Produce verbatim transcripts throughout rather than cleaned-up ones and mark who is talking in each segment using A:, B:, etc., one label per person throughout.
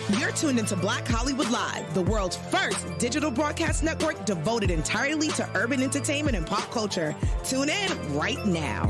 A: You're tuned into Black Hollywood Live, the world's first digital broadcast network devoted entirely to urban entertainment and pop culture. Tune in right now.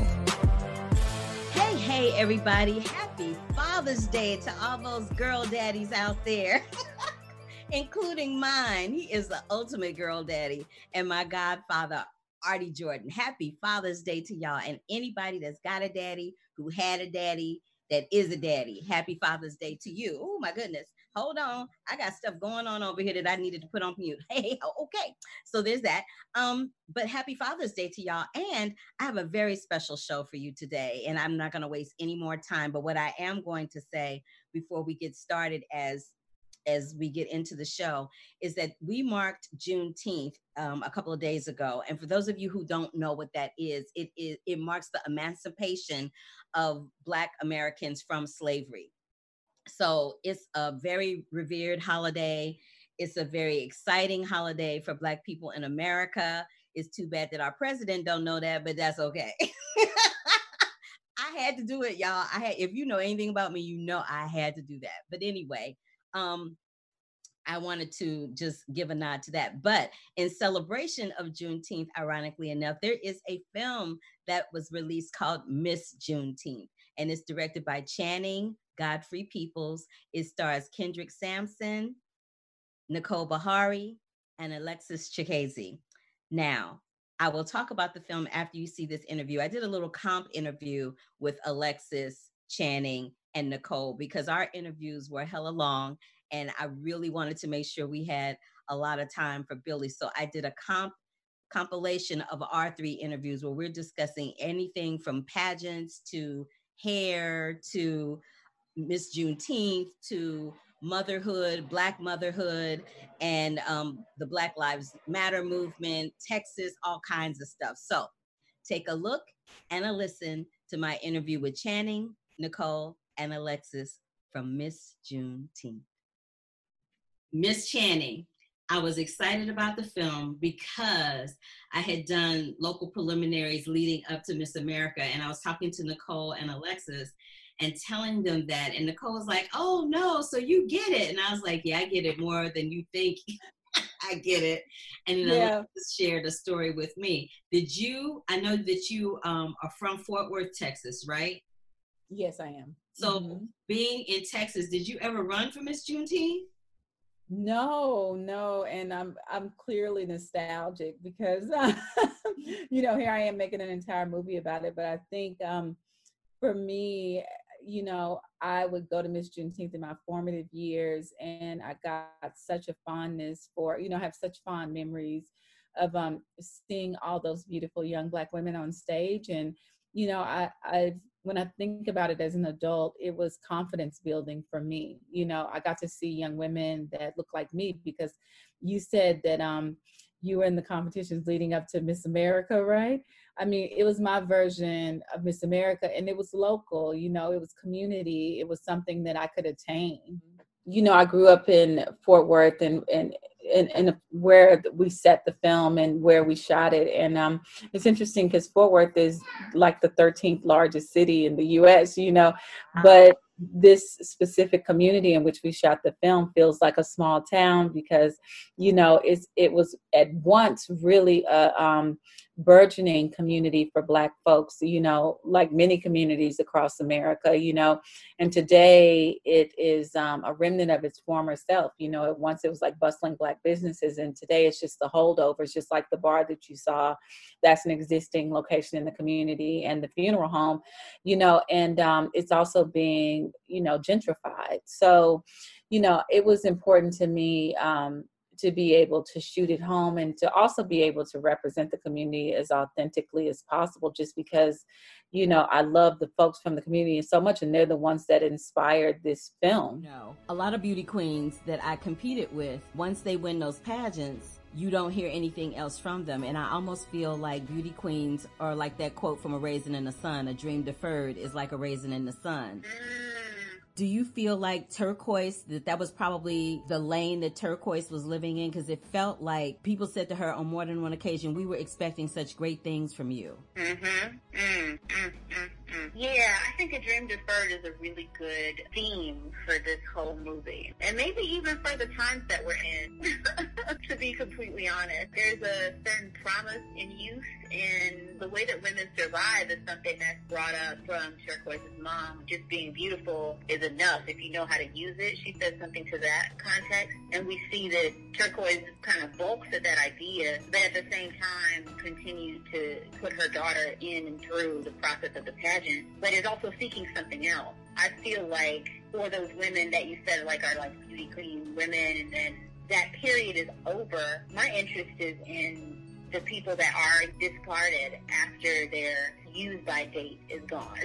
B: Hey, hey, everybody. Happy Father's Day to all those girl daddies out there, including mine. He is the ultimate girl daddy and my godfather, Artie Jordan. Happy Father's Day to y'all and anybody that's got a daddy, who had a daddy, that is a daddy. Happy Father's Day to you. Oh, my goodness. Hold on. I got stuff going on over here that I needed to put on mute. Hey, okay. So there's that. Um, but happy Father's Day to y'all. And I have a very special show for you today. And I'm not going to waste any more time. But what I am going to say before we get started as as we get into the show is that we marked Juneteenth um, a couple of days ago. And for those of you who don't know what that is, it is it marks the emancipation of Black Americans from slavery. So it's a very revered holiday. It's a very exciting holiday for Black people in America. It's too bad that our president don't know that, but that's okay. I had to do it, y'all. I had, if you know anything about me, you know I had to do that. But anyway, um, I wanted to just give a nod to that. But in celebration of Juneteenth, ironically enough, there is a film that was released called Miss Juneteenth, and it's directed by Channing Godfrey Peoples. It stars Kendrick Sampson, Nicole Beharie, and Alexis Chikezi. Now, I will talk about the film after you see this interview. I did a little comp interview with Alexis, Channing, and Nicole because our interviews were hella long, and I really wanted to make sure we had a lot of time for Billy. So I did a comp compilation of our three interviews where we're discussing anything from pageants to hair to Miss Juneteenth to motherhood, Black motherhood, and um, the Black Lives Matter movement, Texas, all kinds of stuff. So take a look and a listen to my interview with Channing, Nicole, and Alexis from Miss Juneteenth. Miss Channing, I was excited about the film because I had done local preliminaries leading up to Miss America, and I was talking to Nicole and Alexis and telling them that, and Nicole was like, oh no, so you get it. And I was like, yeah, I get it more than you think. I get it. And then yeah. Alexis shared a story with me. Did you, I know that you um, are from Fort Worth, Texas, right?
C: Yes, I am.
B: So
C: mm-hmm.
B: Being in Texas, did you ever run for Miss Juneteenth?
C: No, no, and I'm I'm clearly nostalgic because uh, you know, here I am making an entire movie about it. But I think um, for me, you know, I would go to Miss Juneteenth in my formative years, and I got such a fondness for, you know, I have such fond memories of um, seeing all those beautiful young Black women on stage. And you know, I I've when I think about it as an adult, it was confidence building for me. You know, I got to see young women that look like me because you said that um, you were in the competitions leading up to Miss America, right? I mean, it was my version of Miss America, and it was local, you know, it was community. It was something that I could attain. You know, I grew up in Fort Worth and, and, and, and where we set the film and where we shot it. And um, it's interesting because Fort Worth is like the thirteenth largest city in the U S, you know, but this specific community in which we shot the film feels like a small town because, you know, it's, it was at once really a um, burgeoning community for Black folks, you know, like many communities across America, you know, and today it is um, a remnant of its former self. You know, at once it was like bustling Black businesses, and today it's just the holdovers, just like the bar that you saw. That's an existing location in the community, and the funeral home, you know, and um, it's also being, you know, gentrified. So, you know, it was important to me um, to be able to shoot at home and to also be able to represent the community as authentically as possible, just because, you know, I love the folks from the community so much, and they're the ones that inspired this film.
B: No, a lot of beauty queens that I competed with, once they win those pageants, you don't hear anything else from them. And I almost feel like beauty queens are like that quote from A Raisin in the Sun, a dream deferred is like a raisin in the sun. Do you feel like Turquoise, that that was probably the lane that Turquoise was living in? Because it felt like people said to her on more than one occasion, we were expecting such great things from you.
D: Mm-hmm. Mm, mm, mm, mm. Yeah, I think A Dream Deferred is a really good theme for this whole movie. And maybe even for the times that we're in, to be completely honest. There's a certain promise in youth, and the way that women survive is something that's brought up from Turquoise's mom. Just being beautiful is enough if you know how to use it. She says something to that context. And we see that Turquoise kind of balks at that idea, but at the same time continues to put her daughter in and through the process of the pageant, but is also seeking something else. I feel like for those women that you said like are like beauty queen women, and then that period is over, my interest is in the people that are discarded after their use by date is gone.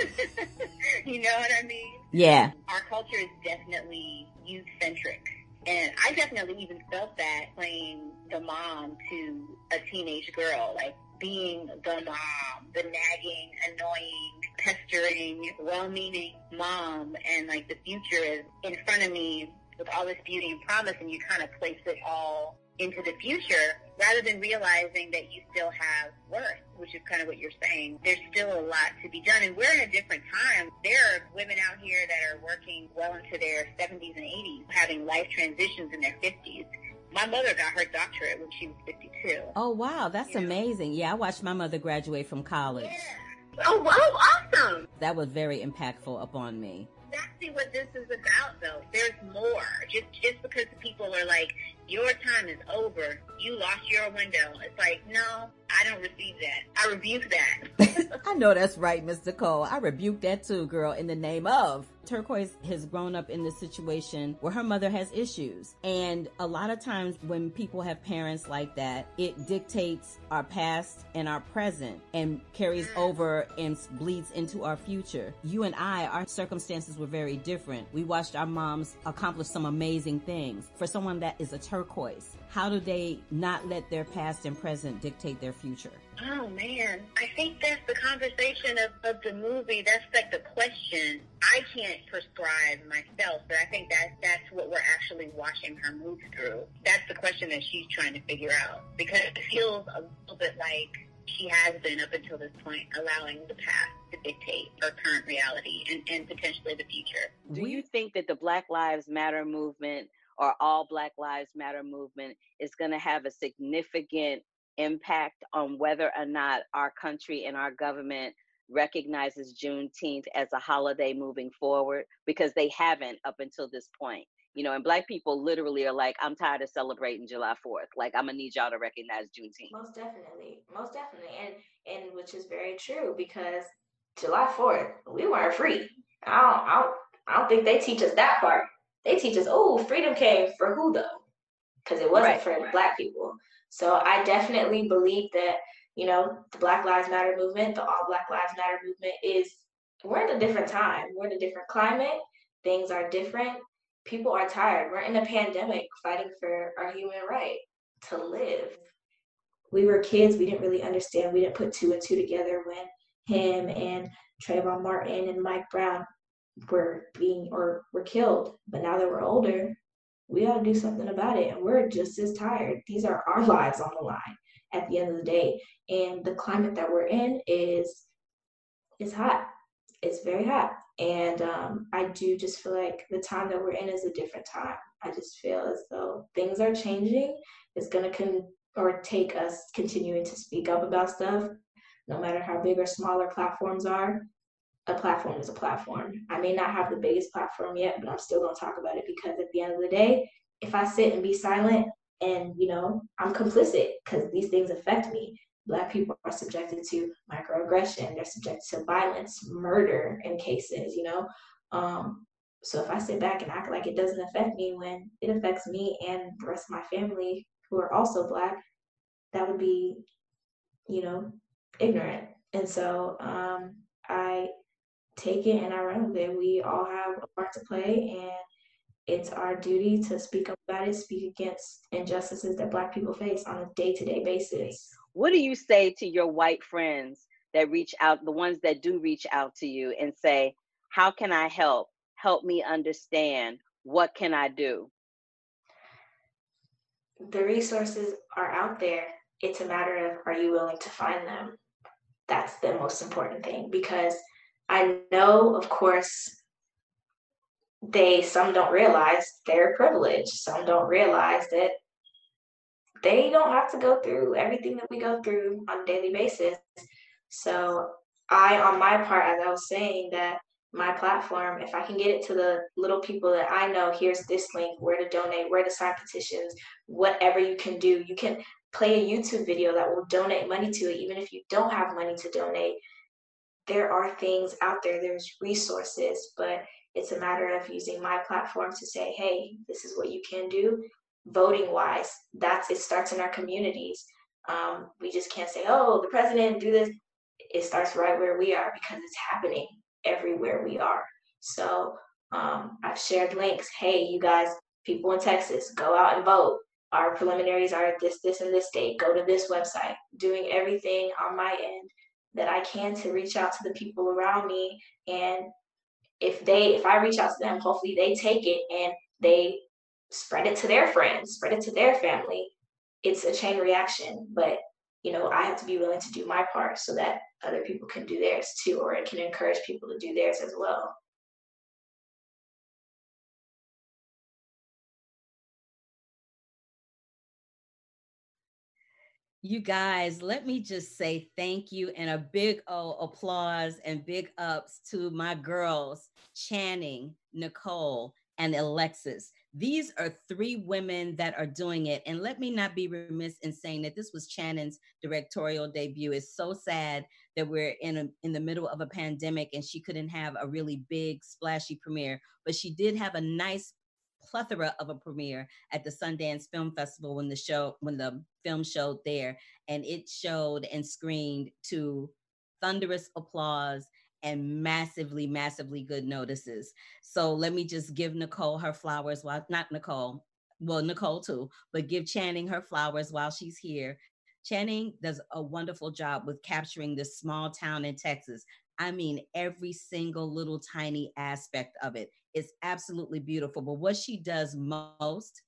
D: You know what I mean?
B: Yeah.
D: Our culture is definitely youth-centric. And I definitely even felt that playing the mom to a teenage girl, like being the mom, the nagging, annoying, pestering, well-meaning mom, and like the future is in front of me with all this beauty and promise, and you kind of place it all into the future rather than realizing that you still have worth, which is kind of what you're saying. There's still a lot to be done, and we're in a different time. There are women out here that are working well into their seventies and eighties, having life transitions in their fifties. My mother got her doctorate when she was fifty-two.
B: Oh, wow. That's
D: you know?
B: amazing. Yeah, I watched my mother graduate from college.
D: Yeah. Oh, wow, awesome.
B: That was very impactful upon me.
D: Exactly what this is about, though. There's more. Just just because people are like, your time is over, you lost your window. It's like, no, I don't receive that. I rebuke that.
B: I know that's right, Miss Nicole. I rebuke that too, girl, in the name of. Turquoise has grown up in this situation where her mother has issues. And a lot of times when people have parents like that, it dictates our past and our present and carries over and bleeds into our future. You and I, our circumstances were very different. We watched our moms accomplish some amazing things. For someone that is a turquoise, how do they not let their past and present dictate their future?
D: Oh, man. I think that's the conversation of, of the movie. That's like the question. I can't prescribe myself, but I think that that's what we're actually watching her move through. That's the question that she's trying to figure out, because it feels a little bit like she has been up until this point allowing the past to dictate her current reality and, and potentially the future.
E: Do you think that the Black Lives Matter movement or all Black Lives Matter movement is going to have a significant impact on whether or not our country and our government recognizes Juneteenth as a holiday moving forward? Because they haven't up until this point. You know, and Black people literally are like, I'm tired of celebrating July fourth. Like, I'm gonna need y'all to recognize Juneteenth.
F: Most definitely. Most definitely. And and which is very true, because July fourth, we weren't free. I don't, I don't, I don't think they teach us that part. They teach us, oh, freedom came for who though? Because it wasn't right. for the Black people. So I definitely believe that, you know, the Black Lives Matter movement, the All Black Lives Matter movement is, we're in a different time. We're in a different climate. Things are different. People are tired. We're in a pandemic fighting for our human right to live. We were kids. We didn't really understand. We didn't put two and two together when him and Trayvon Martin and Mike Brown were being or were killed. But now that we're older, we got to do something about it. And we're just as tired. These are our lives on the line at the end of the day. And the climate that we're in is, is hot. It's very hot. And um, I do just feel like the time that we're in is a different time. I just feel as though things are changing. It's going to con- or take us continuing to speak up about stuff, no matter how big or small our platforms are. A platform is a platform. I may not have the biggest platform yet, but I'm still going to talk about it, because at the end of the day, if I sit and be silent and, you know, I'm complicit because these things affect me. Black people are subjected to microaggression. They're subjected to violence, murder in cases, you know. Um, so if I sit back and act like it doesn't affect me when it affects me and the rest of my family who are also Black, that would be, you know, ignorant. And so um, I take it and I run with it. We all have a part to play, and it's our duty to speak up about it, speak against injustices that Black people face on a day-to-day basis.
E: What do you say to your white friends that reach out, the ones that do reach out to you and say, how can I help? Help me understand. What can I do?
F: The resources are out there. It's a matter of, are you willing to find them? That's the most important thing, because I know, of course, they some don't realize their privilege. Some don't realize that they don't have to go through everything that we go through on a daily basis. So I, on my part, as I was saying, that my platform, if I can get it to the little people that I know, here's this link, where to donate, where to sign petitions, whatever you can do. You can play a YouTube video that will donate money to it, even if you don't have money to donate. There are things out there, there's resources, but it's a matter of using my platform to say, hey, this is what you can do. Voting wise, that's it starts in our communities. Um, we just can't say, oh, the president do this. It starts right where we are because it's happening everywhere we are. So um, I've shared links. Hey, you guys, people in Texas, go out and vote. Our preliminaries are at this, this, and this date. Go to this website. Doing everything on my end that I can to reach out to the people around me. And if they, if I reach out to them, hopefully they take it and they spread it to their friends, spread it to their family. It's a chain reaction, but you know, I have to be willing to do my part so that other people can do theirs too, or it can encourage people to do theirs as well.
B: You guys, let me just say thank you and a big O applause and big ups to my girls, Channing, Nicole, and Alexis. These are three women that are doing it. And let me not be remiss in saying that this was Channing's directorial debut. It's so sad that we're in, a, in the middle of a pandemic and she couldn't have a really big, splashy premiere, but she did have a nice plethora of a premiere at the Sundance Film Festival when the show when the film showed there, and it showed and screened to thunderous applause and massively massively good notices. So let me just give Nicole her flowers while not Nicole well Nicole too, but give Channing her flowers while she's here. Channing does a wonderful job with capturing this small town in Texas. I mean, every single little tiny aspect of it is absolutely beautiful. But what she does most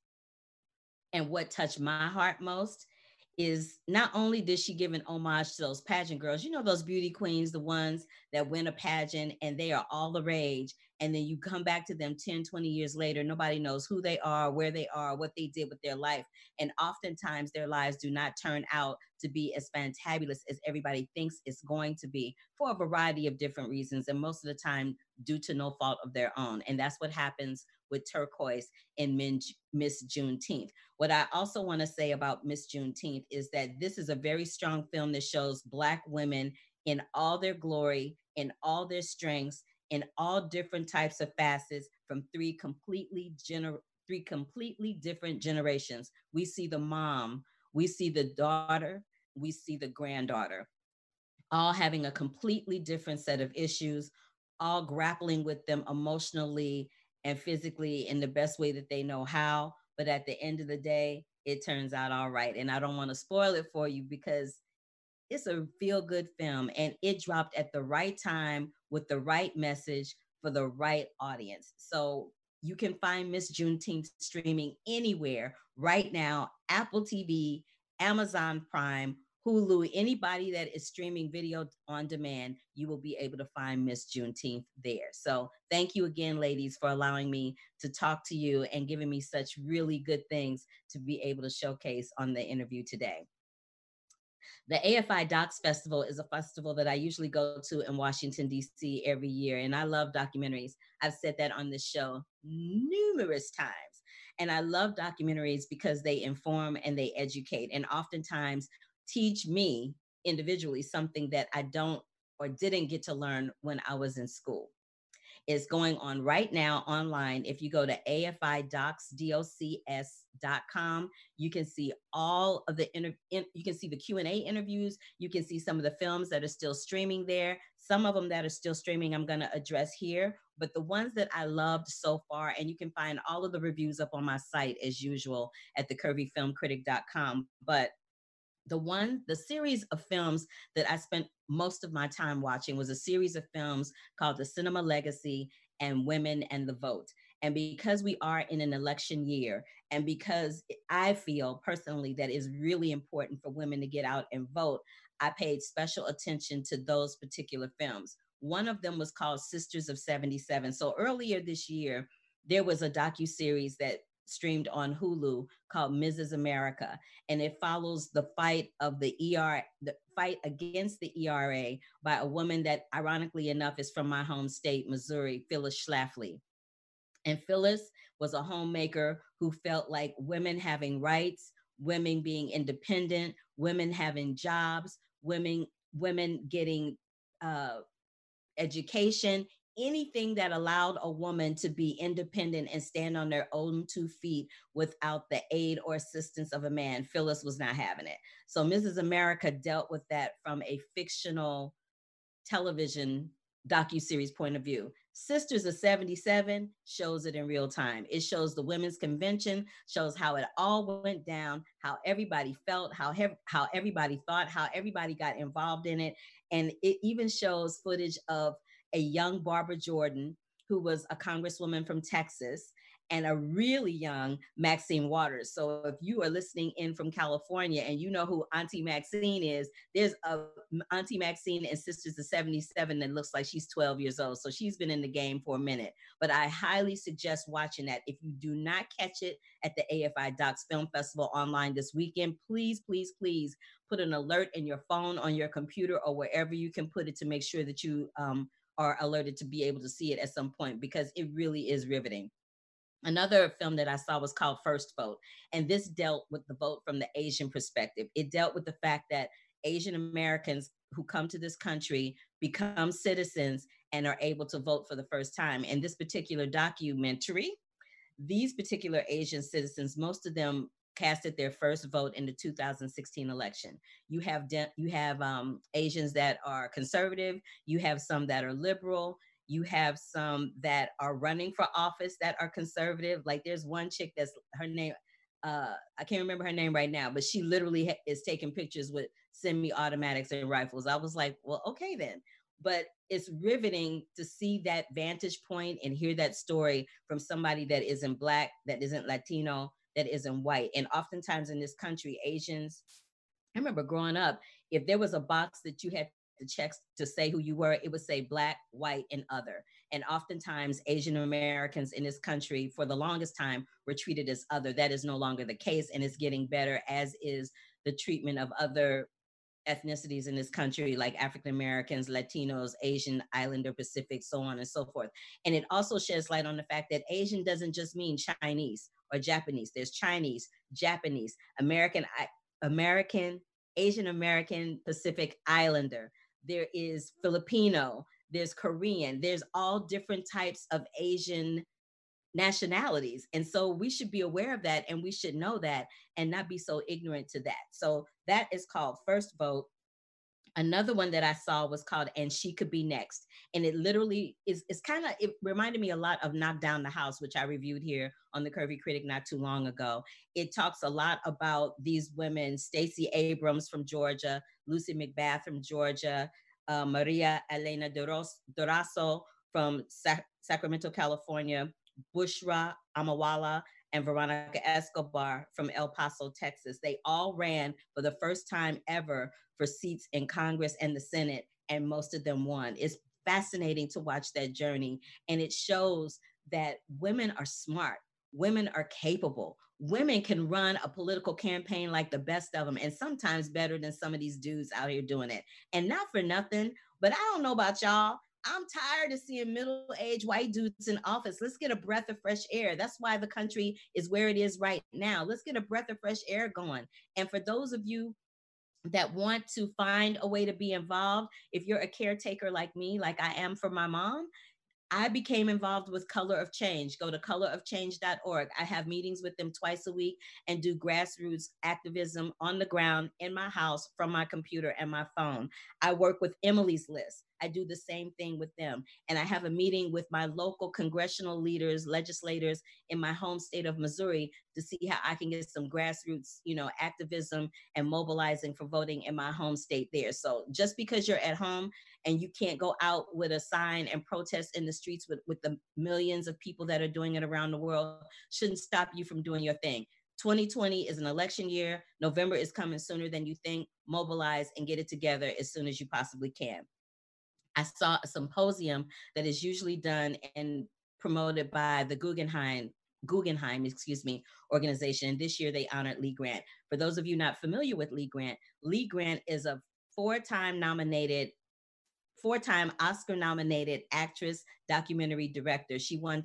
B: and what touched my heart most is not only did she give an homage to those pageant girls, you know, those beauty queens, the ones that win a pageant and they are all the rage. And then you come back to them ten, twenty years later, nobody knows who they are, where they are, what they did with their life. And oftentimes their lives do not turn out to be as fantabulous as everybody thinks it's going to be for a variety of different reasons. And most of the time due to no fault of their own. And that's what happens with Turquoise in Miss Juneteenth. What I also want to say about Miss Juneteenth is that this is a very strong film that shows Black women in all their glory, in all their strengths, in all different types of facets from three completely gener- three completely different generations. We see the mom, we see the daughter, we see the granddaughter, all having a completely different set of issues, all grappling with them emotionally and physically in the best way that they know how. But at the end of the day, it turns out all right. And I don't want to spoil it for you because it's a feel-good film and it dropped at the right time with the right message for the right audience. So you can find Miss Juneteenth streaming anywhere right now: Apple T V, Amazon Prime, Hulu. Anybody that is streaming video on demand, you will be able to find Miss Juneteenth there. So thank you again, ladies, for allowing me to talk to you and giving me such really good things to be able to showcase on the interview today. The A F I Docs Festival is a festival that I usually go to in Washington, D C every year. And I love documentaries. I've said that on this show numerous times. And I love documentaries because they inform and they educate and oftentimes teach me individually something that I don't or didn't get to learn when I was in school. Is going on right now online. If you go to A F I docs dot com, you can see all of the inter- in, you can see the Q and A interviews. You can see some of the films that are still streaming there. Some of them that are still streaming, I'm going to address here. But the ones that I loved so far, and you can find all of the reviews up on my site as usual at the curvy film critic dot com. But the one, the series of films that I spent most of my time watching was a series of films called The Cinema Legacy and Women and the Vote. And because we are in an election year, and because I feel personally that it's really important for women to get out and vote, I paid special attention to those particular films. One of them was called Sisters of seventy-seven. So earlier this year, there was a docuseries that streamed on Hulu called Missus America, and it follows the fight of the E R, the fight against the E R A by a woman that, ironically enough, is from my home state, Missouri, Phyllis Schlafly. And Phyllis was a homemaker who felt like women having rights, women being independent, women having jobs, women women getting uh, education, anything that allowed a woman to be independent and stand on their own two feet without the aid or assistance of a man. Phyllis was not having it. So Missus America dealt with that from a fictional television docuseries point of view. Sisters of seventy-seven shows it in real time. It shows the women's convention, shows how it all went down, how everybody felt, how he- how everybody thought, how everybody got involved in it. And it even shows footage of a young Barbara Jordan, who was a congresswoman from Texas, and a really young Maxine Waters. So if you are listening in from California and you know who Auntie Maxine is, there's a Auntie Maxine and Sisters of seventy-seven that looks like she's twelve years old. So she's been in the game for a minute. But I highly suggest watching that. If you do not catch it at the A F I Docs Film Festival online this weekend, please, please, please put an alert in your phone, on your computer, or wherever you can put it to make sure that you um, are alerted to be able to see it at some point, because it really is riveting. Another film that I saw was called First Vote, and this dealt with the vote from the Asian perspective. It dealt with the fact that Asian Americans who come to this country become citizens and are able to vote for the first time. In this particular documentary, these particular Asian citizens, most of them casted their first vote in the two thousand sixteen election. You have de- you have um, Asians that are conservative, you have some that are liberal, you have some that are running for office that are conservative. Like there's one chick that's, her name, uh, I can't remember her name right now, but she literally ha- is taking pictures with semi-automatics and rifles. I was like, well, okay then. But it's riveting to see that vantage point and hear that story from somebody that isn't Black, that isn't Latino, that isn't white. And oftentimes in this country, Asians, I remember growing up, if there was a box that you had to check to say who you were, it would say Black, white, and other. And oftentimes Asian Americans in this country for the longest time were treated as other. That is no longer the case, and it's getting better, as is the treatment of other ethnicities in this country, like African Americans, Latinos, Asian, Islander, Pacific, so on and so forth. And it also sheds light on the fact that Asian doesn't just mean Chinese or Japanese. There's Chinese, Japanese, American, American, Asian American, Pacific Islander. There is Filipino, there's Korean, there's all different types of Asian nationalities. And so we should be aware of that, and we should know that and not be so ignorant to that. So that is called First Vote. Another one that I saw was called And She Could Be Next. And it literally is, it's kind of, it reminded me a lot of Knock Down the House, which I reviewed here on the Curvy Critic not too long ago. It talks a lot about these women, Stacey Abrams from Georgia, Lucy McBath from Georgia, uh, Maria Elena Durazo from Sa- Sacramento, California, Bushra Amawala, and Veronica Escobar from El Paso, Texas. They all ran for the first time ever for seats in Congress and the Senate, and most of them won. It's fascinating to watch that journey, and it shows that women are smart, women are capable, women can run a political campaign like the best of them, and sometimes better than some of these dudes out here doing it. And not for nothing, but I don't know about y'all, I'm tired of seeing middle-aged white dudes in office. Let's get a breath of fresh air. That's why the country is where it is right now. Let's get a breath of fresh air going. And for those of you that want to find a way to be involved, if you're a caretaker like me, like I am for my mom, I became involved with Color of Change. Go to color of change dot org. I have meetings with them twice a week and do grassroots activism on the ground in my house from my computer and my phone. I work with Emily's List. I do the same thing with them. And I have a meeting with my local congressional leaders, legislators in my home state of Missouri to see how I can get some grassroots, you know, activism and mobilizing for voting in my home state there. So just because you're at home and you can't go out with a sign and protest in the streets with, with the millions of people that are doing it around the world shouldn't stop you from doing your thing. twenty twenty is an election year. November is coming sooner than you think. Mobilize and get it together as soon as you possibly can. I saw a symposium that is usually done and promoted by the Guggenheim, Guggenheim, excuse me, organization. This year they honored Lee Grant. For those of you not familiar with Lee Grant, Lee Grant is a four-time nominated, four-time Oscar-nominated actress, documentary director. She won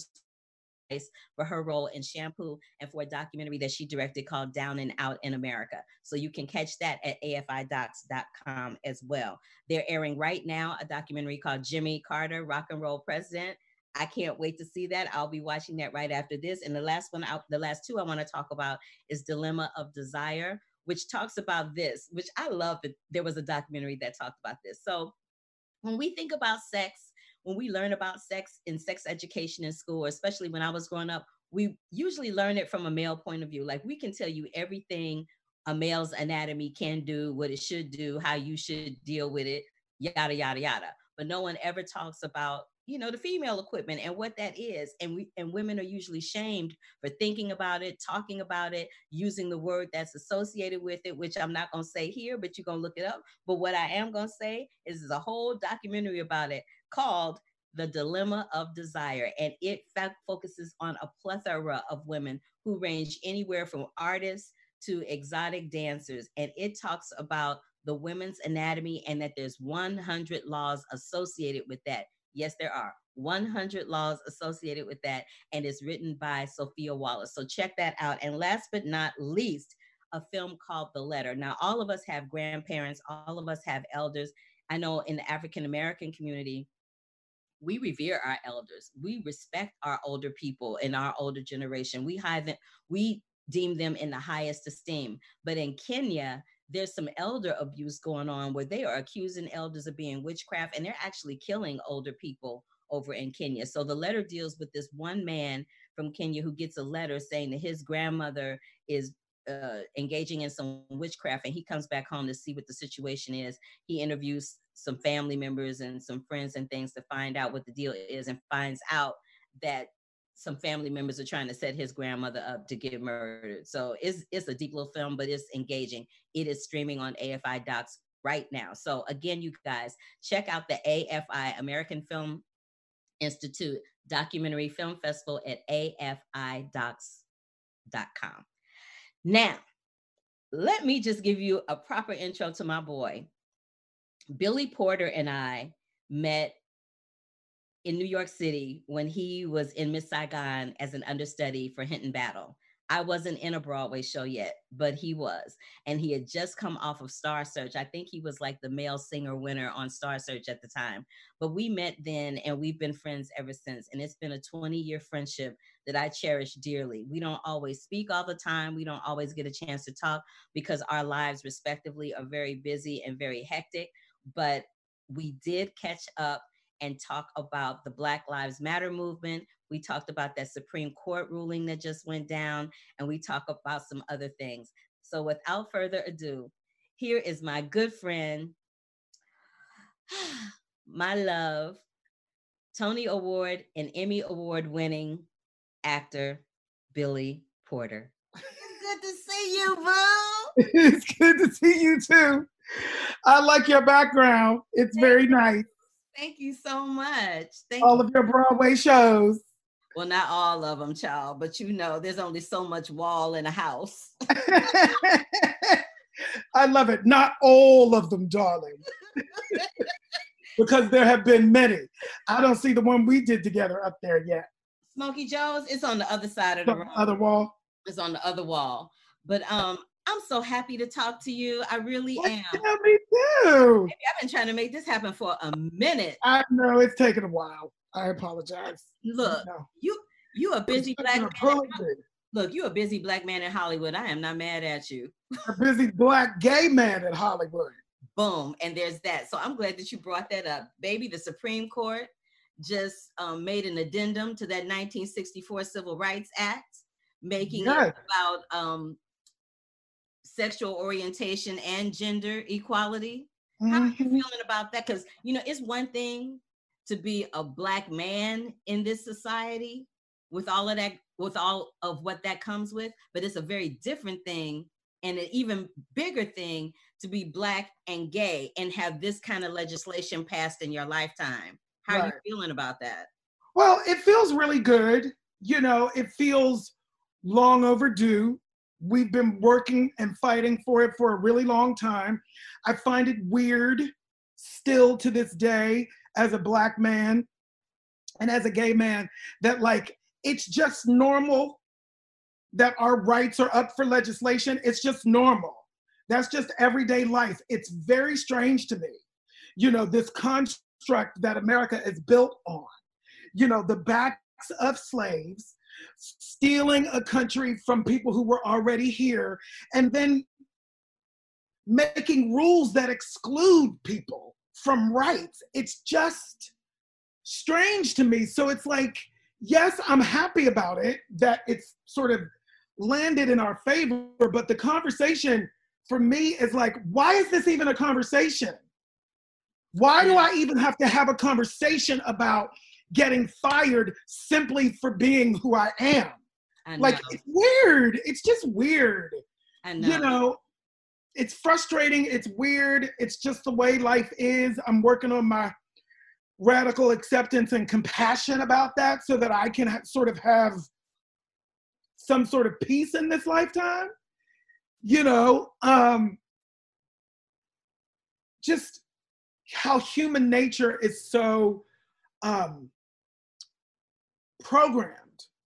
B: for her role in Shampoo and for a documentary that she directed called Down and Out in America. So you can catch that at A F I docs dot com as well. They're airing right now a documentary called Jimmy Carter, Rock and Roll President. I can't wait to see that. I'll be watching that right after this. And the last one, out, the last two I want to talk about is Dilemma of Desire, which talks about this, which I love that there was a documentary that talked about this. So when we think about sex, when we learn about sex in sex education in school, especially when I was growing up, we usually learn it from a male point of view. Like we can tell you everything a male's anatomy can do, what it should do, how you should deal with it, yada, yada, yada. But no one ever talks about, you know, the female equipment and what that is. And we and women are usually shamed for thinking about it, talking about it, using the word that's associated with it, which I'm not going to say here, but you're going to look it up. But what I am going to say is there's a whole documentary about it called The Dilemma of Desire. And it fact focuses on a plethora of women who range anywhere from artists to exotic dancers. And it talks about the women's anatomy and that there's one hundred laws associated with that. Yes, there are one hundred laws associated with that. And it's written by Sophia Wallace. So check that out. And last but not least, a film called The Letter. Now, all of us have grandparents. All of us have elders. I know in the African-American community, we revere our elders. We respect our older people in our older generation. We high them, we deem them in the highest esteem. But in Kenya, there's some elder abuse going on where they are accusing elders of being witchcraft, and they're actually killing older people over in Kenya. So the letter deals with this one man from Kenya who gets a letter saying that his grandmother is uh, engaging in some witchcraft, and he comes back home to see what the situation is. He interviews some family members and some friends and things to find out what the deal is, and finds out that some family members are trying to set his grandmother up to get murdered. So it's it's a deep little film, but it's engaging. It is streaming on A F I Docs right now. So again, you guys, check out the A F I, American Film Institute Documentary Film Festival at A F I docs dot com. Now, let me just give you a proper intro to my boy. Billy Porter and I met in New York City when he was in Miss Saigon as an understudy for Hinton Battle. I wasn't in a Broadway show yet, but he was. And he had just come off of Star Search. I think he was like the male singer winner on Star Search at the time. But we met then, and we've been friends ever since. And it's been a twenty-year friendship that I cherish dearly. We don't always speak all the time. We don't always get a chance to talk because our lives respectively are very busy and very hectic. But we did catch up and talk about the Black Lives Matter movement. We talked about that Supreme Court ruling that just went down, and we talk about some other things. So without further ado, here is my good friend, my love, Tony Award and Emmy Award winning actor, Billy Porter. Good to see you, boo.
G: It's good to see you too. I like your background. It's very nice.
B: Thank you so much. Thank
G: all
B: you.
G: of your Broadway shows.
B: Well, not all of them, child, but you know, there's only so much wall in a house.
G: I love it. Not all of them, darling. Because there have been many. I don't see the one we did together up there yet.
B: Smokey Joe's, it's on the other side of the, the room.
G: Other wall?
B: It's on the other wall. But um, I'm so happy to talk to you. I really
G: well,
B: am.
G: Yeah, me too.
B: Maybe I've been trying to make this happen for a minute.
G: I know, it's taken a while. I apologize.
B: Look,
G: no.
B: you you a busy black man. Look, you a busy black man in Hollywood. I am not mad at you.
G: A busy black gay man in Hollywood.
B: Boom, and there's that. So I'm glad that you brought that up. Baby, the Supreme Court just um, made an addendum to that nineteen sixty-four Civil Rights Act, making yes. it about um, sexual orientation and gender equality. Mm-hmm. How are you feeling about that? Because, you know, it's one thing to be a black man in this society with all of that, with all of what that comes with, but it's a very different thing and an even bigger thing to be Black and gay and have this kind of legislation passed in your lifetime. How
G: Right.
B: are you feeling about that?
G: Well, it feels really good. You know, it feels long overdue. We've been working and fighting for it for a really long time. I find it weird still to this day as a Black man and as a gay man that, like, it's just normal that our rights are up for legislation. It's just normal. That's just everyday life. It's very strange to me, you know, this construct that America is built on, you know, the backs of slaves, stealing a country from people who were already here, and then making rules that exclude people from rights. It's just strange to me. So it's like, yes, I'm happy about it, that it's sort of landed in our favor, but the conversation for me is like, why is this even a conversation? Why do I even have to have a conversation about getting fired simply for being who I am?
B: I
G: Like,
B: know.
G: it's weird. It's just weird.
B: I know.
G: You know, it's frustrating. It's weird. It's just the way life is. I'm working on my radical acceptance and compassion about that so that I can ha- sort of have some sort of peace in this lifetime. You know, um, just how human nature is so um, programmed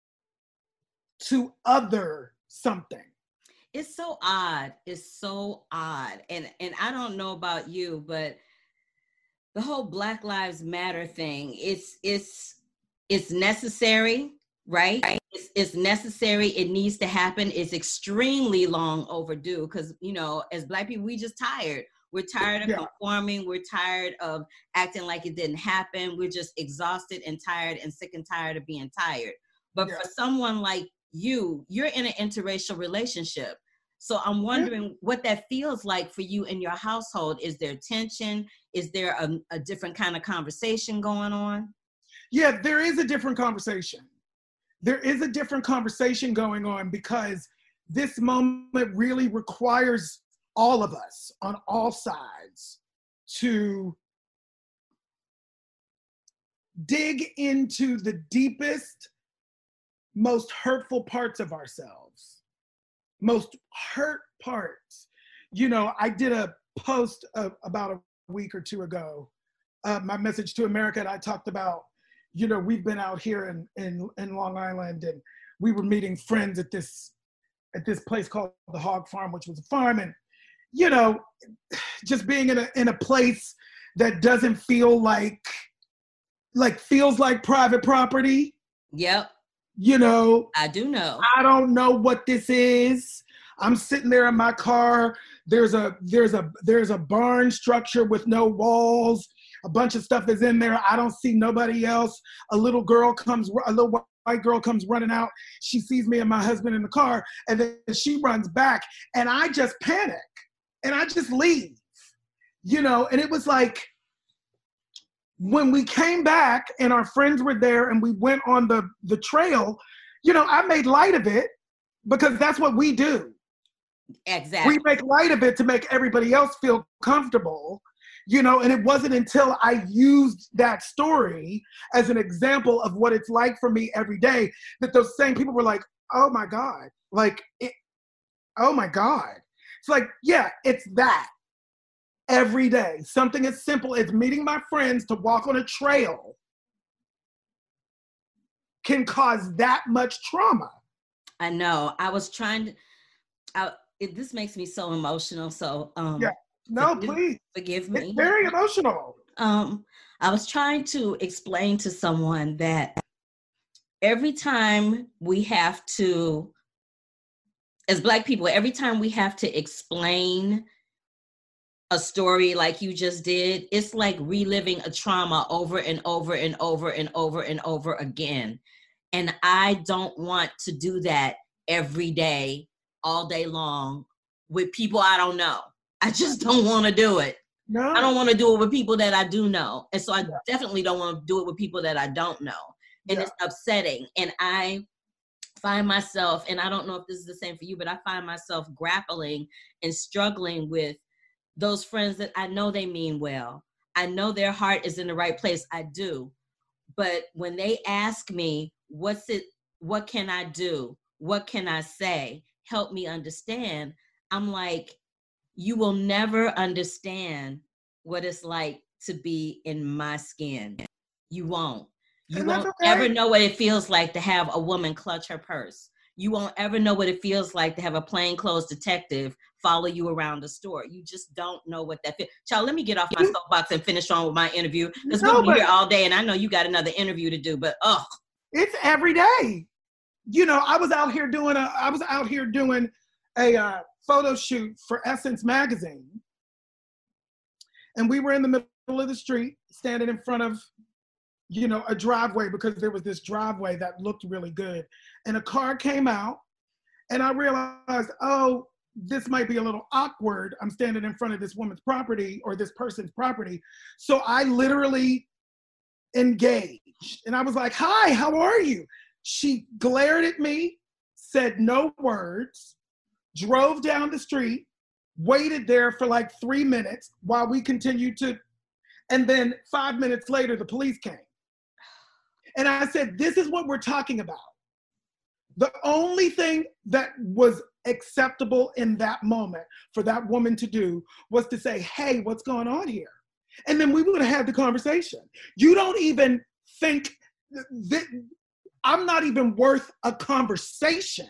G: to other something.
B: It's so odd. It's so odd. And and I don't know about you, but the whole Black Lives Matter thing, it's it's it's necessary, right? It's, it's necessary. It needs to happen. It's extremely long overdue because, you know, as Black people, we just tired. We're tired of
G: Yeah.
B: conforming. We're tired of acting like it didn't happen. We're just exhausted and tired and sick and tired of being tired. But
G: Yeah.
B: for someone like you, you're in an interracial relationship. So I'm wondering what that feels like for you in your household. Is there tension? Is there a, a different kind of conversation going on?
G: Yeah, there is a different conversation. There is a different conversation going on because this moment really requires all of us on all sides to dig into the deepest, most hurtful parts of ourselves, most hurt parts. You know, I did a post of, about a week or two ago, uh, my message to America, and I talked about, you know, we've been out here in, in, in Long Island, and we were meeting friends at this at this place called the Hog Farm, which was a farm, and you know, just being in a in a place that doesn't feel like like feels like private property.
B: Yep.
G: You know,
B: I do know.
G: I don't know what this is. I'm sitting there in my car. There's a there's a there's a barn structure with no walls. A bunch of stuff is in there. I don't see nobody else. A little girl comes, a little white girl comes running out. She sees me and my husband in the car, and then she runs back, and I just panic, and I just leave, you know. And it was like, when we came back and our friends were there and we went on the, the trail, you know, I made light of it because that's what we do.
B: Exactly.
G: We make light of it to make everybody else feel comfortable, you know, and it wasn't until I used that story as an example of what it's like for me every day that those same people were like, oh my God, like, it, oh my God. It's like, yeah, it's that. Every day, something as simple as meeting my friends to walk on a trail can cause that much trauma.
B: I know. I was trying to, I, it, this makes me so emotional. So, um,
G: Yeah, no,
B: forgive,
G: please.
B: forgive me.
G: It's very emotional.
B: Um, I was trying to explain to someone that every time we have to, as Black people, every time we have to explain a story like you just did, it's like reliving a trauma over and over and over and over and over again. And I don't want to do that every day, all day long with people I don't know. I just don't want to do it.
G: No.
B: I don't want to do it with people that I do know. And so I
G: Yeah.
B: definitely don't want to do it with people that I don't know. And
G: Yeah.
B: it's upsetting. And I find myself, and I don't know if this is the same for you, but I find myself grappling and struggling with those friends that I know they mean well. I know their heart is in the right place. I do. But when they ask me, what's it, what can I do? What can I say? Help me understand. I'm like, you will never understand what it's like to be in my skin. You won't. You won't okay. ever know what it feels like to have a woman clutch her purse. You won't ever know what it feels like to have a plainclothes detective follow you around the store. You just don't know what that feels. Child, let me get off my soapbox and finish on with my interview, because no, we'll be here all day, and I know you got another interview to do, but ugh.
G: It's every day. You know, I was out here doing a, I was out here doing a uh, photo shoot for Essence magazine. And we were in the middle of the street, standing in front of, you know, a driveway, because there was this driveway that looked really good. And a car came out, and I realized, oh, this might be a little awkward. I'm standing in front of this woman's property or this person's property. So I literally engaged. And I was like, hi, how are you? She glared at me, said no words, drove down the street, waited there for like three minutes while we continued to, and then five minutes later, the police came. And I said, this is what we're talking about. The only thing that was acceptable in that moment for that woman to do was to say, hey, what's going on here? And then we would have had the conversation. You don't even think that I'm not even worth a conversation.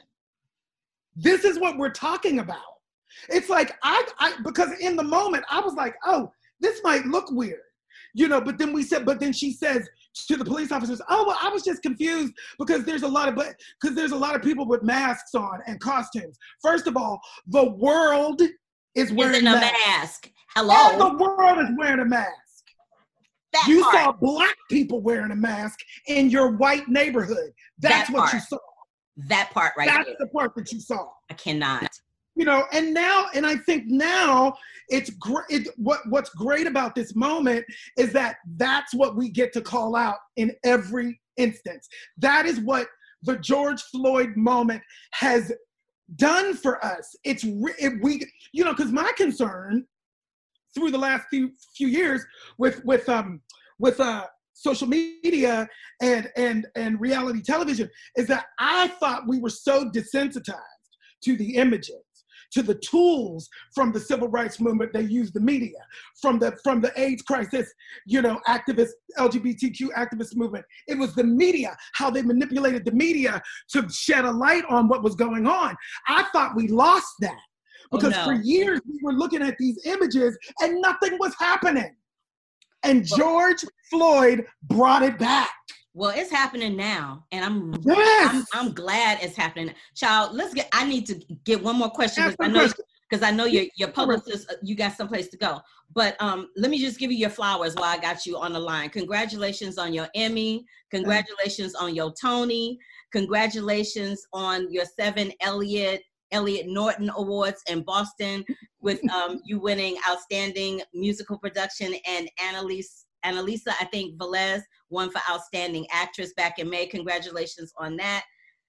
G: This is what we're talking about. It's like, I, I, because in the moment I was like, oh, this might look weird, you know, but then we said, but then she says to the police officers, oh, well, I was just confused because there's a lot of, because there's a lot of people with masks on and costumes. First of all, the world is wearing
B: a
G: masks.
B: mask. Hello.
G: All the world is wearing a mask.
B: That
G: you
B: part.
G: saw black people wearing a mask in your white neighborhood. That's
B: that
G: what
B: part.
G: you saw.
B: That part right
G: That's
B: there.
G: the part that you saw.
B: I cannot.
G: You know, and now, and I think now it's great. It, what What's great about this moment is that that's what we get to call out in every instance. That is what the George Floyd moment has done for us. It's it, we, you know, because my concern through the last few few years with with um with uh social media and and and reality television is that I thought we were so desensitized to the images, to the tools from the civil rights movement. They used the media, from the from the AIDS crisis, you know, activist, L G B T Q activist movement. It was the media, how they manipulated the media to shed a light on what was going on. I thought we lost that because
B: oh, no.
G: for years we were looking at these images and nothing was happening. And George Floyd brought it back.
B: Well, it's happening now, and I'm,
G: yes.
B: I'm I'm glad it's happening. Child, let's get. I need to get one more question because I know because I know your your publicist. You got someplace to go, but um, let me just give you your flowers while I got you on the line. Congratulations on your Emmy. Congratulations on your Tony. Congratulations on your seven Elliot Elliot Norton Awards in Boston, with um, you winning Outstanding Musical Production, and Annalise. Annalisa, I think Velez won for Outstanding Actress back in May. Congratulations on that.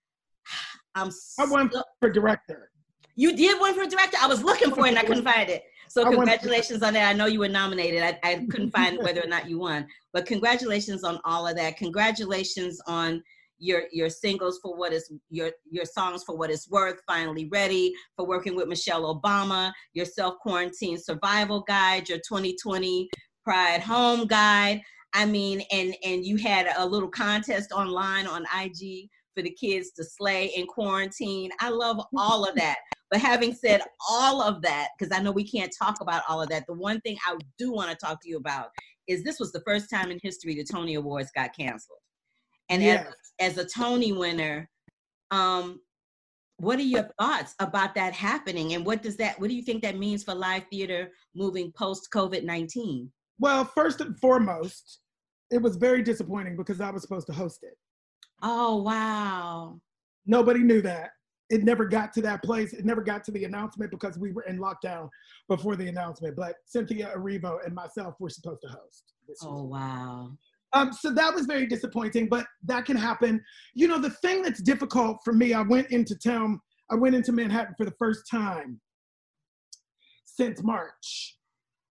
B: I'm
G: I won so, for director.
B: You did win for director? I was looking for it and I couldn't find it. So congratulations on that. I know you were nominated. I, I couldn't find whether or not you won, but congratulations on all of that. Congratulations on your your singles for what is your your songs for what it's worth, Finally Ready, for working with Michelle Obama, your self-quarantine survival guide, your twenty twenty Pride Home Guide. I mean, and and you had a little contest online on I G for the kids to slay in quarantine. I love all of that. But having said all of that, because I know we can't talk about all of that, the one thing I do want to talk to you about is this was the first time in history the Tony Awards got canceled. And yes. as, as a Tony winner, um, what are your thoughts about that happening? And what does that, what do you think that means for live theater moving post COVID nineteen?
G: Well, first and foremost, it was very disappointing because I was supposed to host it.
B: Oh, wow.
G: Nobody knew that. It never got to that place. It never got to the announcement because we were in lockdown before the announcement. But Cynthia Erivo and myself were supposed to host.
B: Oh, wow.
G: Um, so that was very disappointing, but that can happen. You know, the thing that's difficult for me, I went into town, I went into Manhattan for the first time since March.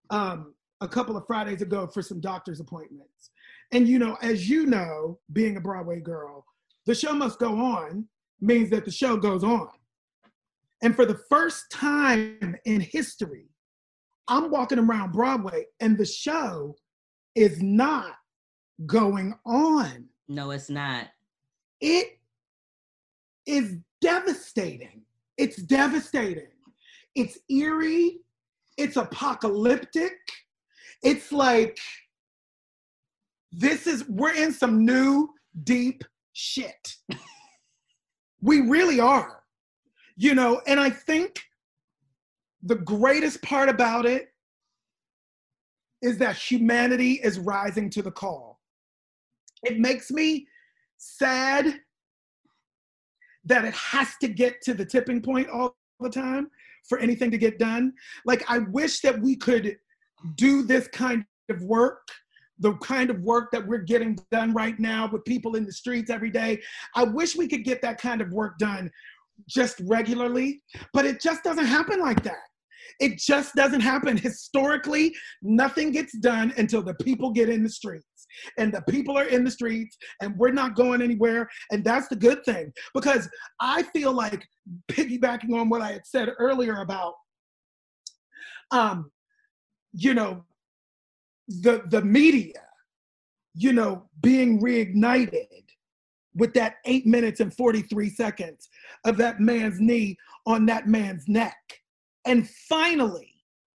G: um, a couple of Fridays ago for some doctor's appointments. And, you know, as you know, being a Broadway girl, the show must go on means that the show goes on. And for the first time in history, I'm walking around Broadway and the show is not going on.
B: No, it's not.
G: It is devastating. It's devastating. It's eerie. It's apocalyptic. It's like, this is, we're in some new, deep shit. We really are. You know, and I think the greatest part about it is that humanity is rising to the call. It makes me sad that it has to get to the tipping point all the time for anything to get done. Like, I wish that we could do this kind of work, the kind of work that we're getting done right now with people in the streets every day. I wish we could get that kind of work done just regularly, but it just doesn't happen like that. It just doesn't happen. Historically, nothing gets done until the people get in the streets. And the people are in the streets and we're not going anywhere. And that's the good thing. Because I feel like, piggybacking on what I had said earlier about, um, you know, the, the media, you know, being reignited with that eight minutes and forty-three seconds of that man's knee on that man's neck. And finally,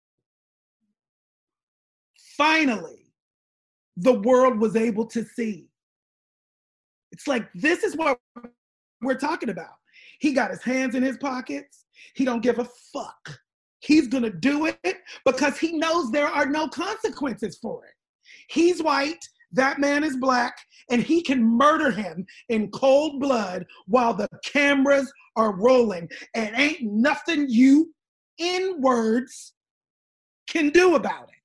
G: finally, the world was able to see. It's like, this is what we're talking about. He got his hands in his pockets. He don't give a fuck. He's gonna do it because he knows there are no consequences for it. He's white, that man is black, and he can murder him in cold blood while the cameras are rolling, and ain't nothing you in words can do about it.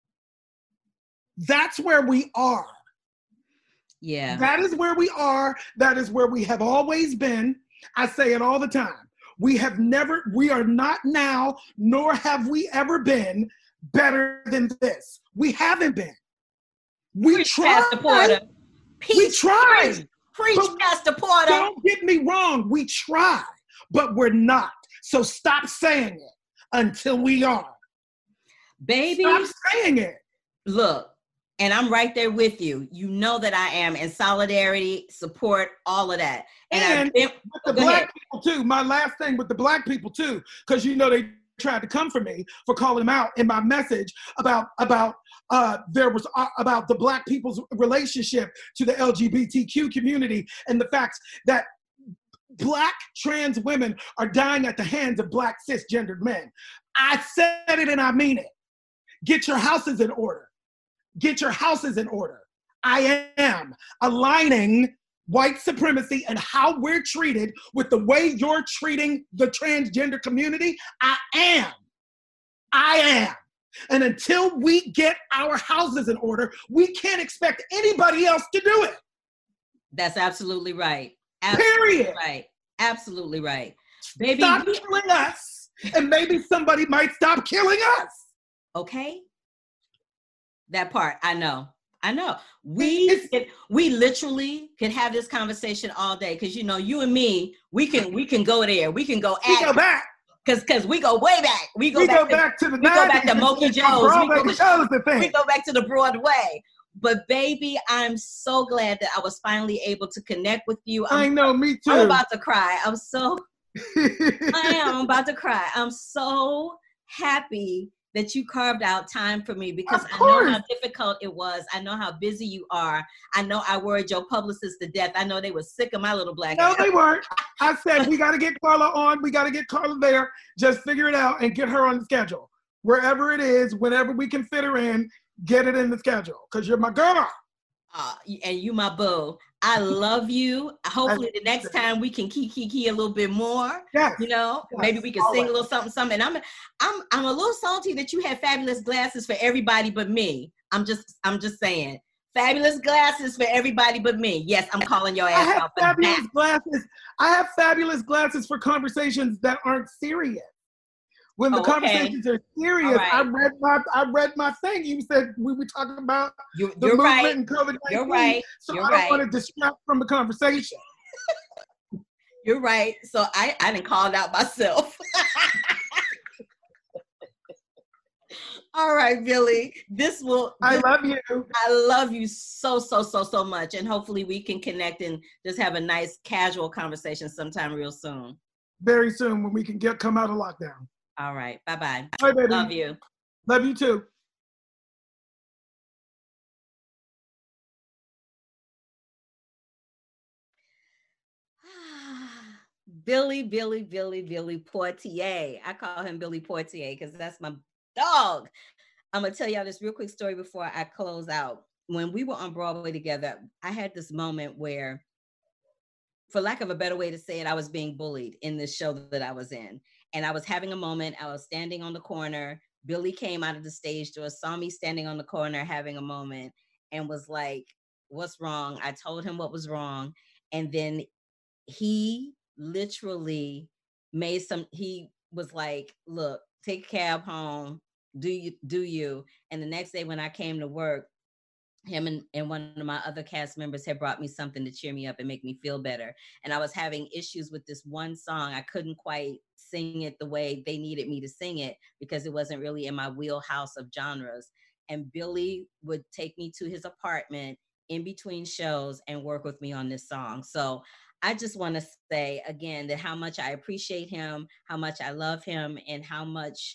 G: That's where we are.
B: Yeah.
G: That is where we are. That is where we have always been. I say it all the time. We have never, we are not now, nor have we ever been better than this. We haven't been. We
B: Preach,
G: tried.
B: Pastor Porter. Peace,
G: we tried.
B: Preach, preach Pastor Porter.
G: Don't get me wrong. We try, but we're not. So stop saying it until we are.
B: Baby.
G: Stop saying it.
B: Look, and I'm right there with you. You know that I am in solidarity, support, all of that. And,
G: And
B: I've been,
G: with the
B: go
G: black
B: ahead.
G: people too, my last thing with the black people too, because you know they tried to come for me for calling them out in my message about about uh, there was uh, about the black people's relationship to the L G B T Q community and the fact that black trans women are dying at the hands of black cisgendered men. I said it and I mean it. Get your houses in order. Get your houses in order. I am aligning white supremacy and how we're treated with the way you're treating the transgender community. I am. I am. And until we get our houses in order, we can't expect anybody else to do it.
B: That's absolutely right. Absolutely
G: Period.
B: Right. Absolutely right. Baby,
G: Stop
B: you-
G: killing us, and maybe somebody might stop killing us.
B: Okay. That part, I know. I know. We could, we literally could have this conversation all day because you know, you and me, we can we can go there. We can go
G: We
B: at
G: go back.
B: because because we go way back. We go
G: We
B: back
G: go
B: to,
G: back to the
B: we go back to
G: nineties.
B: Moki
G: It's
B: Joe's. We
G: Broadway
B: go,
G: shows the thing.
B: we go back to the Broadway. But baby, I'm so glad that I was finally able to connect with you. I'm,
G: I know, me too.
B: I'm about to cry. I'm so I am I'm about to cry. I'm so happy that you carved out time for me because I know how difficult it was. I know how busy you are. I know I worried your publicist to death. I know they were sick of my little black
G: No,
B: ass.
G: they weren't. I said, we got to get Carla on. We got to get Carla there. Just figure it out and get her on the schedule. Wherever it is, whenever we can fit her in, get it in the schedule because you're my girl.
B: Uh, and you my boo. I love you. Hopefully the next time we can kiki kiki a little bit more.
G: Yes.
B: You know,
G: Yes.
B: maybe we can
G: Always.
B: sing a little something, something. And I'm, I'm, I'm a little salty that you had fabulous glasses for everybody but me. I'm just, I'm just saying, fabulous glasses for everybody but me. Yes, I'm calling your
G: I
B: ass
G: have
B: out for
G: fabulous
B: that.
G: glasses. I have fabulous glasses for conversations that aren't serious. When the
B: Oh, okay.
G: conversations are serious,
B: All right.
G: I read my I read my thing. You said we were talking about
B: You,
G: the
B: you're
G: movement
B: right.
G: and COVID nineteen.
B: You're right.
G: So
B: You're
G: I don't
B: right.
G: want to distract from the conversation.
B: You're right. So I, I didn't call it out myself. All right, Billy. This will.
G: I
B: this,
G: love you.
B: I love you so, so, so, so much. And hopefully we can connect and just have a nice casual conversation sometime real soon.
G: Very soon when we can get come out of lockdown.
B: All right. Bye-bye.
G: Bye, baby.
B: Love you.
G: Love you too.
B: Billy, Billy, Billy, Billy Portier. I call him Billy Portier because that's my dog. I'm going to tell y'all this real quick story before I close out. When we were on Broadway together, I had this moment where, for lack of a better way to say it, I was being bullied in this show that I was in. And I was having a moment. I was standing on the corner. Billy came out of the stage door, saw me standing on the corner having a moment, and was like, what's wrong? I told him what was wrong. And then he literally made some, he was like, look, take a cab home, do you, do you. And the next day when I came to work, him and, and one of my other cast members had brought me something to cheer me up and make me feel better. And I was having issues with this one song. I couldn't quite sing it the way they needed me to sing it because it wasn't really in my wheelhouse of genres. And Billy would take me to his apartment in between shows and work with me on this song. So I just want to say again that how much I appreciate him, how much I love him, and how much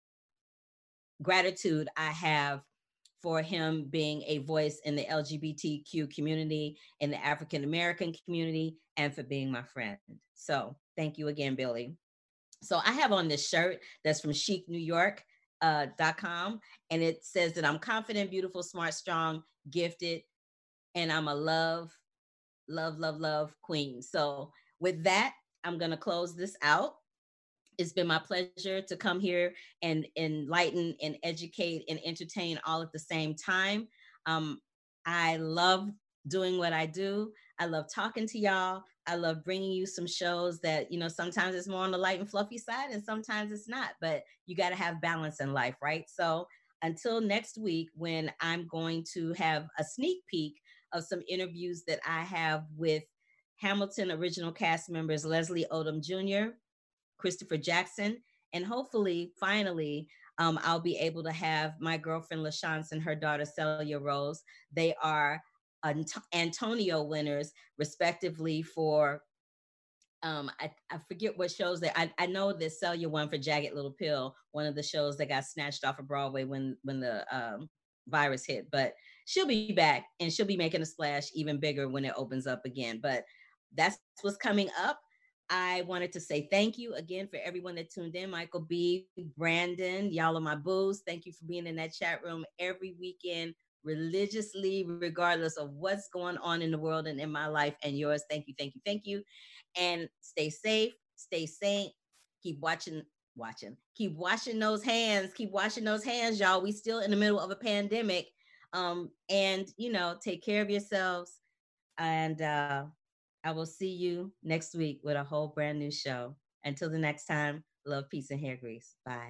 B: gratitude I have for him being a voice in the L G B T Q community, in the African American community, and for being my friend. So thank you again, Billy. So I have on this shirt that's from chic new york dot com, and it says that I'm confident, beautiful, smart, strong, gifted, and I'm a love, love, love, love queen. So with that, I'm going to close this out. It's been my pleasure to come here and enlighten and educate and entertain all at the same time. Um, I love doing what I do. I love talking to y'all. I love bringing you some shows that, you know, sometimes it's more on the light and fluffy side and sometimes it's not, but you got to have balance in life, right? So until next week, when I'm going to have a sneak peek of some interviews that I have with Hamilton original cast members Leslie Odom Junior, Christopher Jackson, and hopefully, finally, um, I'll be able to have my girlfriend LaChance and her daughter Celia Rose. They are Ant- Antonio winners, respectively, for um, I, I forget what shows that I, I know that Celia won for Jagged Little Pill, one of the shows that got snatched off of Broadway when when the um, virus hit. But she'll be back and she'll be making a splash even bigger when it opens up again. But that's what's coming up. I wanted to say thank you again for everyone that tuned in. Michael B, Brandon, y'all are my boos. Thank you for being in that chat room every weekend, religiously, regardless of what's going on in the world and in my life and yours. Thank you, thank you, thank you. And stay safe, stay sane, keep watching, watching, keep washing those hands, keep washing those hands, y'all. We still in the middle of a pandemic. Um, and, you know, take care of yourselves. And, uh, I will see you next week with a whole brand new show. Until the next time, love, peace, and hair grease. Bye.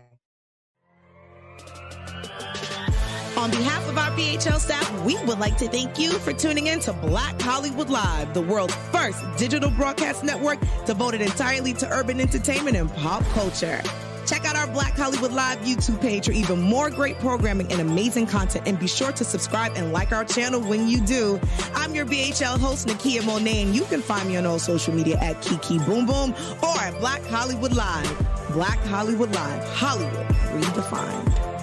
A: On behalf of our B H L staff, we would like to thank you for tuning in to Black Hollywood Live, the world's first digital broadcast network devoted entirely to urban entertainment and pop culture. Check out our Black Hollywood Live YouTube page for even more great programming and amazing content. And be sure to subscribe and like our channel when you do. I'm your B H L host, Nakia Monet, and you can find me on all social media at Kiki Boom Boom or at Black Hollywood Live. Black Hollywood Live, Hollywood redefined.